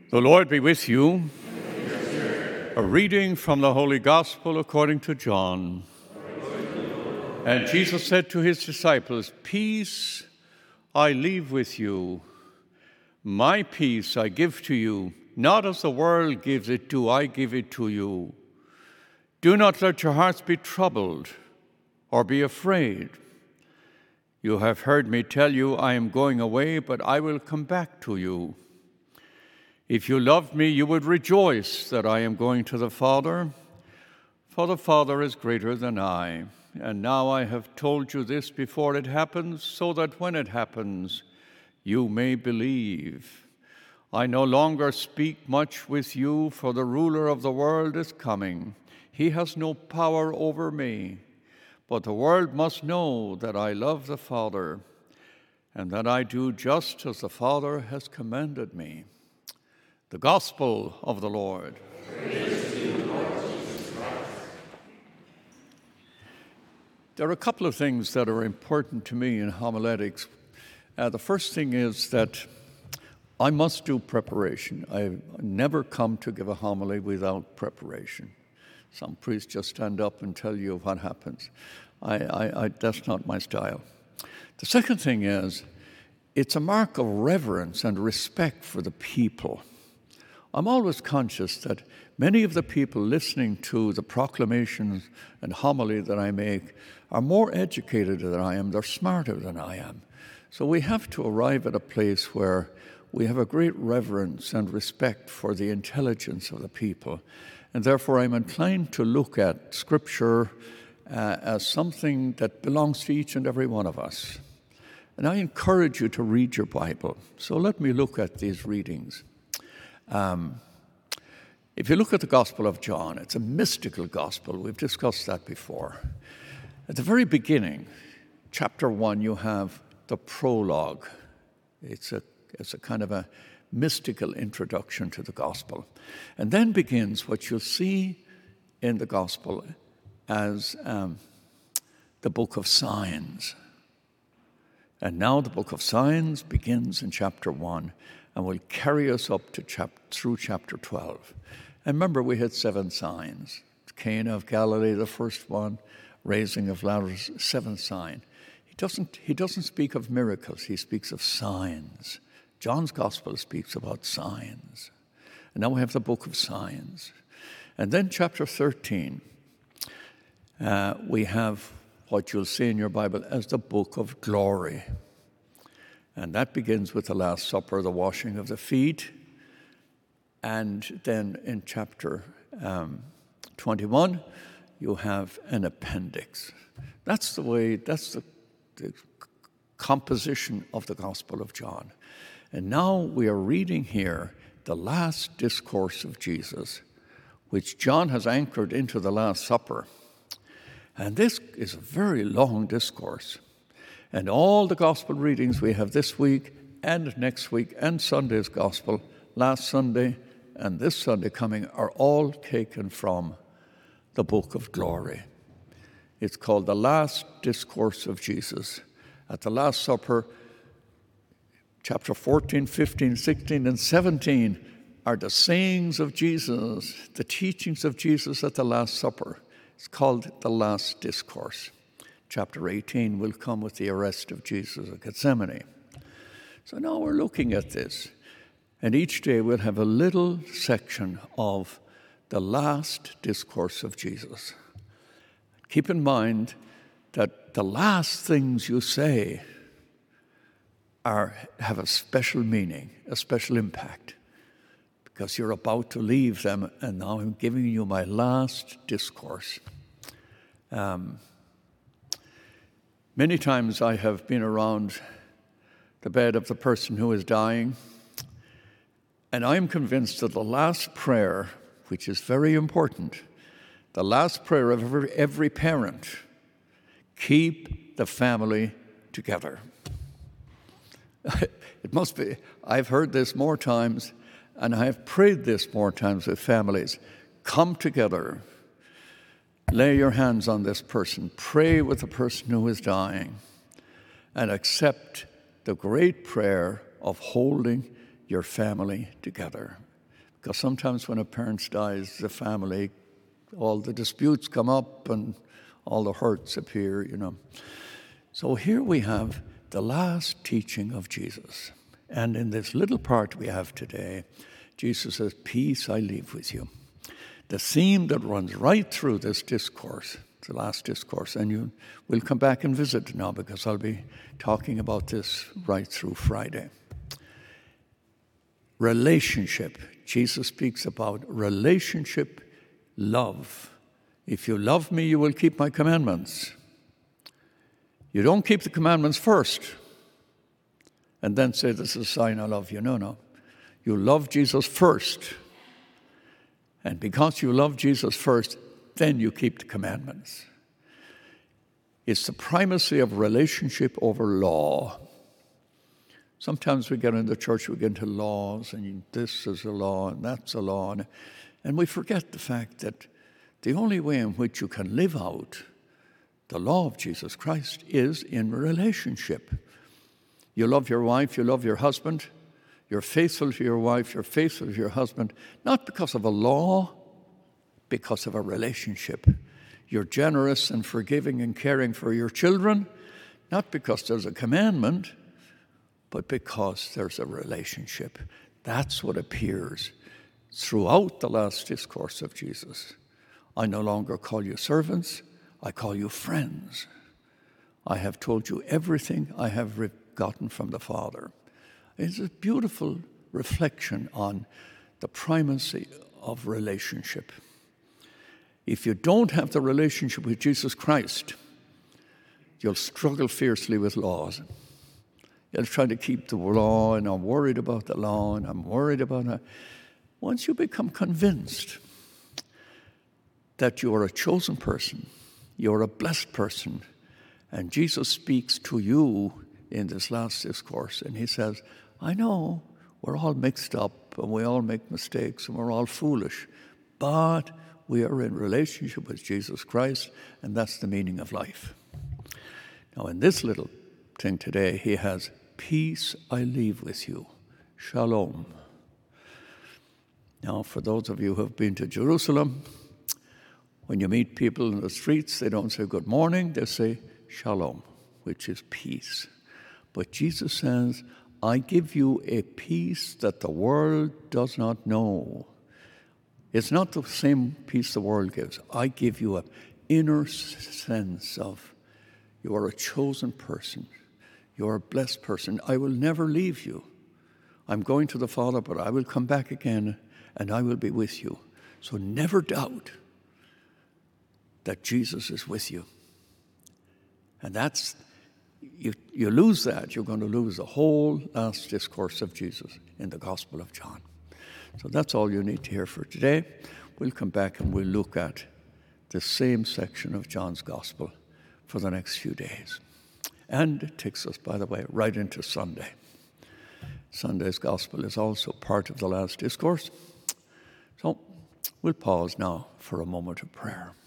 The Lord be with you. A reading from the Holy Gospel according to John. And Jesus said to his disciples, "Peace I leave with you. My peace I give to you. Not as the world gives it, do I give it to you. Do not let your hearts be troubled or be afraid. You have heard me tell you I am going away, but I will come back to you. If you loved me, you would rejoice that I am going to the Father, for the Father is greater than I. And now I have told you this before it happens, so that when it happens, you may believe. I no longer speak much with you, for the ruler of the world is coming. He has no power over me, but the world must know that I love the Father, and that I do just as the Father has commanded me." The Gospel of the Lord. Praise to you, Lord Jesus Christ. There are a couple of things that are important to me in homiletics. The first thing is that I must do preparation. I never come to give a homily without preparation. Some priests just stand up and tell you what happens. That's not my style. The second thing is, it's a mark of reverence and respect for the people. I'm always conscious that many of the people listening to the proclamations and homily that I make are more educated than I am. They're smarter than I am. So we have to arrive at a place where we have a great reverence and respect for the intelligence of the people. And therefore, I'm inclined to look at Scripture as something that belongs to each and every one of us. And I encourage you to read your Bible. So let me look at these readings. If you look at the Gospel of John, it's a mystical gospel. We've discussed that before. At the very beginning, chapter 1, you have the prologue. It's a kind of a mystical introduction to the gospel. And then begins what you'll see in the gospel as the book of signs. And now the book of signs begins in chapter 1 and will carry us up to through chapter 12. And remember, we had 7 signs. Cana of Galilee, the first one, raising of Lazarus, 7th sign. He doesn't speak of miracles, he speaks of signs. John's gospel speaks about signs. And now we have the book of signs. And then chapter 13, we have what you'll see in your Bible as the book of glory. And that begins with the Last Supper, the washing of the feet. And then in chapter 21, you have an appendix. That's the composition of the Gospel of John. And now we are reading here the last discourse of Jesus, which John has anchored into the Last Supper. And this is a very long discourse. And all the gospel readings we have this week and next week and Sunday's gospel, last Sunday and this Sunday coming, are all taken from the book of glory. It's called the last discourse of Jesus. At the Last Supper, chapter 14, 15, 16, and 17 are the sayings of Jesus, the teachings of Jesus at the Last Supper. It's called the last discourse. Chapter 18 will come with the arrest of Jesus at Gethsemane. So now we're looking at this. And each day we'll have a little section of the last discourse of Jesus. Keep in mind that the last things you say have a special meaning, a special impact, because you're about to leave them, and now I'm giving you my last discourse. Many times I have been around the bed of the person who is dying, and I'm convinced that the last prayer, which is very important, the last prayer of every parent, keep the family together. It must be. I've heard this more times, and I have prayed this more times with families. Come together. Lay your hands on this person. Pray with the person who is dying. And accept the great prayer of holding your family together. Because sometimes when a parent dies, the family, all the disputes come up and all the hurts appear, So here we have the last teaching of Jesus. And in this little part we have today, Jesus says, peace I leave with you. The theme that runs right through this discourse, the last discourse, and we'll come back and visit now because I'll be talking about this right through Friday. Relationship. Jesus speaks about relationship, love. If you love me, you will keep my commandments. You don't keep the commandments first and then say, this is a sign I love you. No. You love Jesus first. And because you love Jesus first, then you keep the commandments. It's the primacy of relationship over law. Sometimes we get in the church, we get into laws, and this is a law, and that's a law. And we forget the fact that the only way in which you can live out the law of Jesus Christ is in relationship. You love your wife, you love your husband, you're faithful to your wife, you're faithful to your husband, not because of a law, because of a relationship. You're generous and forgiving and caring for your children, not because there's a commandment, but because there's a relationship. That's what appears throughout the last discourse of Jesus. I no longer call you servants, I call you friends. I have told you everything I have gotten from the Father. It's a beautiful reflection on the primacy of relationship. If you don't have the relationship with Jesus Christ, you'll struggle fiercely with laws. You'll try to keep the law, and I'm worried about the law, and I'm worried about it. Once you become convinced that you are a chosen person, you're a blessed person, and Jesus speaks to you in this last discourse, and he says, I know we're all mixed up, and we all make mistakes, and we're all foolish, but we are in relationship with Jesus Christ, and that's the meaning of life. Now, in this little thing today, he has, peace I leave with you, shalom. Now, for those of you who have been to Jerusalem, when you meet people in the streets, they don't say good morning, they say shalom, which is peace. But Jesus says, I give you a peace that the world does not know. It's not the same peace the world gives. I give you an inner sense of you are a chosen person. You are a blessed person. I will never leave you. I'm going to the Father, but I will come back again, and I will be with you. So never doubt that Jesus is with you. And that's, you lose that, you're going to lose the whole last discourse of Jesus in the Gospel of John. So that's all you need to hear for today. We'll come back and we'll look at the same section of John's Gospel for the next few days. And it takes us, by the way, right into Sunday. Sunday's Gospel is also part of the last discourse. So we'll pause now for a moment of prayer.